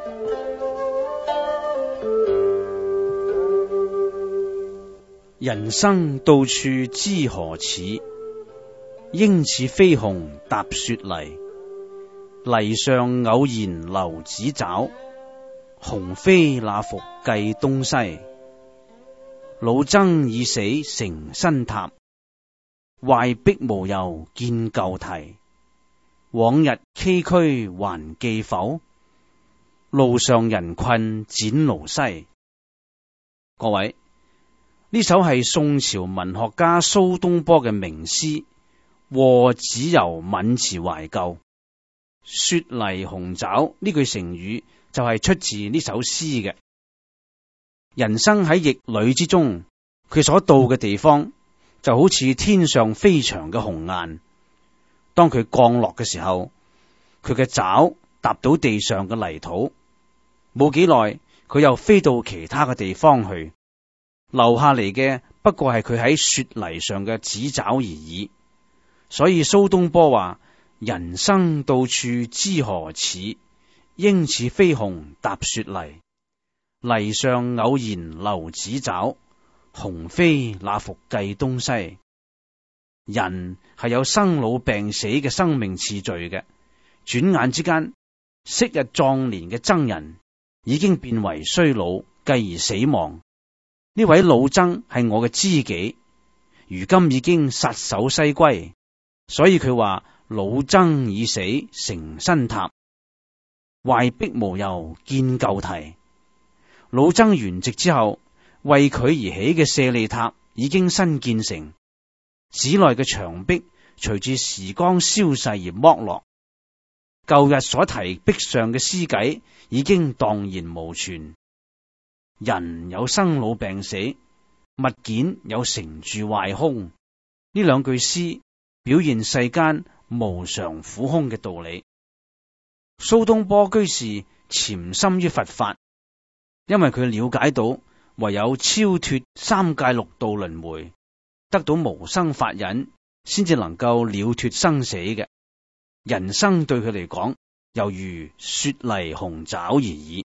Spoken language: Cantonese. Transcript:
人生到處知何似，應似飛鴻踏雪泥。泥上偶然留指爪，鴻飛那復計東西。老僧已死成新塔，壞壁無由見舊題。往日崎嶇還記否？路上人困剪驢西。各位，呢首係宋朝文學家蘇東坡嘅名詩《和子由閩詞懷舊》。雪泥鴻爪呢句成語就係出自呢首詩嘅。人生喺逆旅之中，佢所到嘅地方就好似天上飛翔嘅鴻雁。當佢降落嘅時候，佢嘅爪踏到地上嘅泥土，冇幾耐佢又飛到其他嘅地方去，留下嚟嘅不過係佢喺雪泥上嘅指爪而已。所以蘇東坡話：人生到處知何似，應似飛鴻踏雪泥。泥上偶然留指爪，鴻飛那復計東西。人係有生老病死嘅生命次序嘅，轉眼之間，昔日壯年嘅僧人已經變為衰老，繼而死亡。呢位老僧係我嘅知己，如今已經撒手西歸，所以佢話老僧已死成新塔，壞壁無由見舊題。老僧圓寂之後，為佢而起嘅舍利塔已經新建成，寺內嘅牆壁隨住時光消逝而剝落，舊日所題壁上嘅詩偈已經蕩然無存。人有生老病死，物件有成住壞空，呢兩句詩表現世間無常苦空嘅道理。蘇東坡居士潛心於佛法，因為佢了解到唯有超脫三界六道輪迴，得到無生法忍，先至能夠了脫生死嘅。人生對佢嚟講，猶如雪泥鴻爪而已。